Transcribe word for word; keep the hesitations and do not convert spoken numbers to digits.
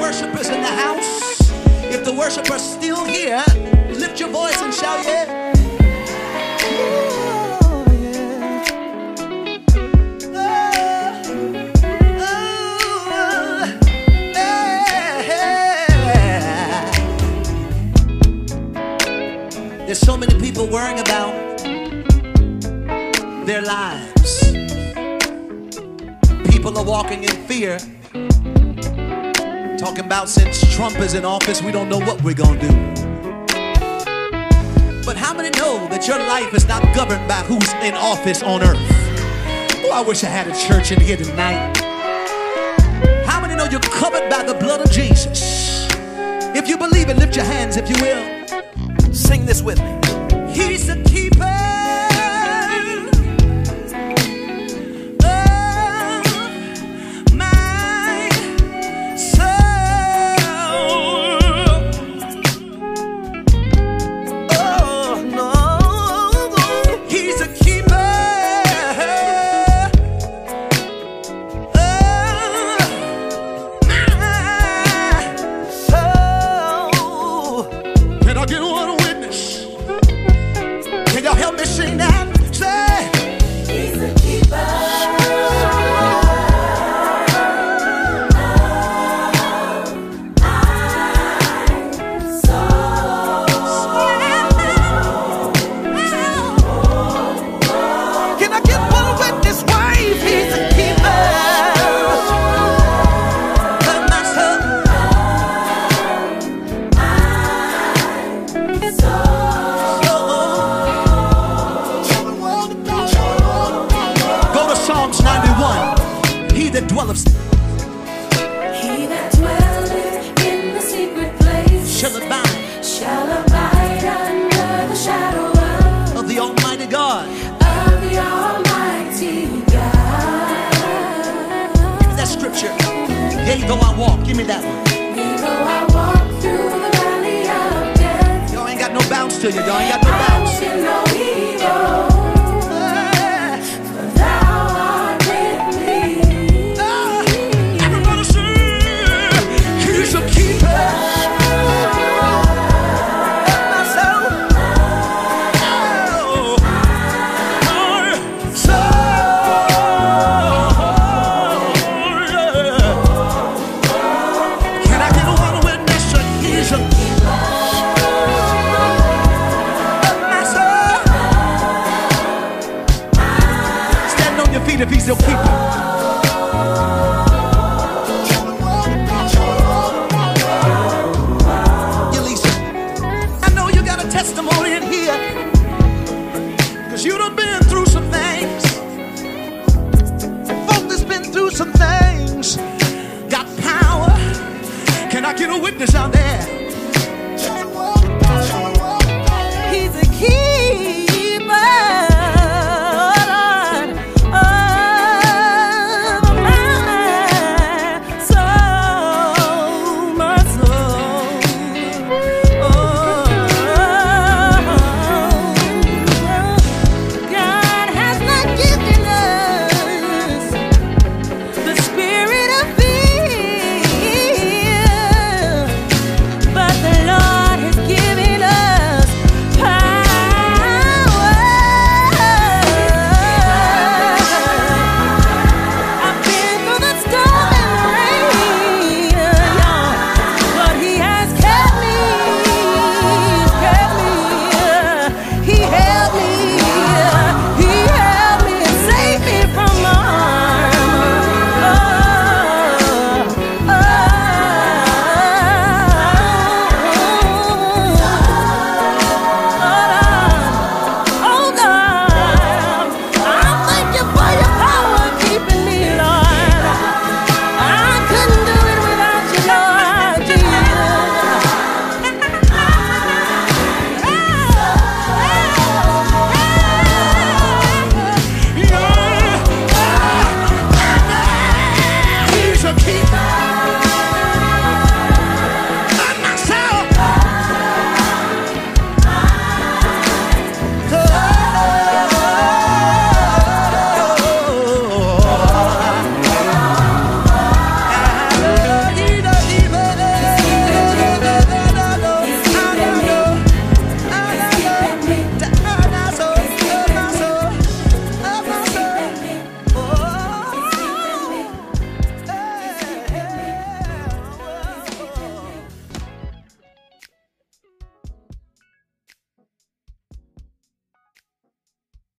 worshipers in the house, if the worshiper's still here, lift your voice and shout, yeah. Oh, yeah. Oh, oh, yeah. There's so many people worrying about their lives. People are walking in fear, talking about since Trump is in office, we don't know what we're gonna do. But how many know that your life is not governed by who's in office on earth? Oh, I wish I had a church in here tonight. How many know you're covered by the blood of Jesus? If you believe it, lift your hands if you will. Sing this with me. He's the keeper that dwelleth. He that dwelleth in the secret place shall abide, shall abide under the shadow of, of the Almighty God. Of the Almighty God. Give me that scripture. Yea, though I walk. Give me that one. Yea, though I walk through the valley of death. Y'all ain't got no bounce to you. Y'all ain't got no bounce. I will no evil. If he's still keeping. Elisa, I know you got a testimony in here, cause you done been through some things. Folk that's been through some things got power. Can I get a witness out there?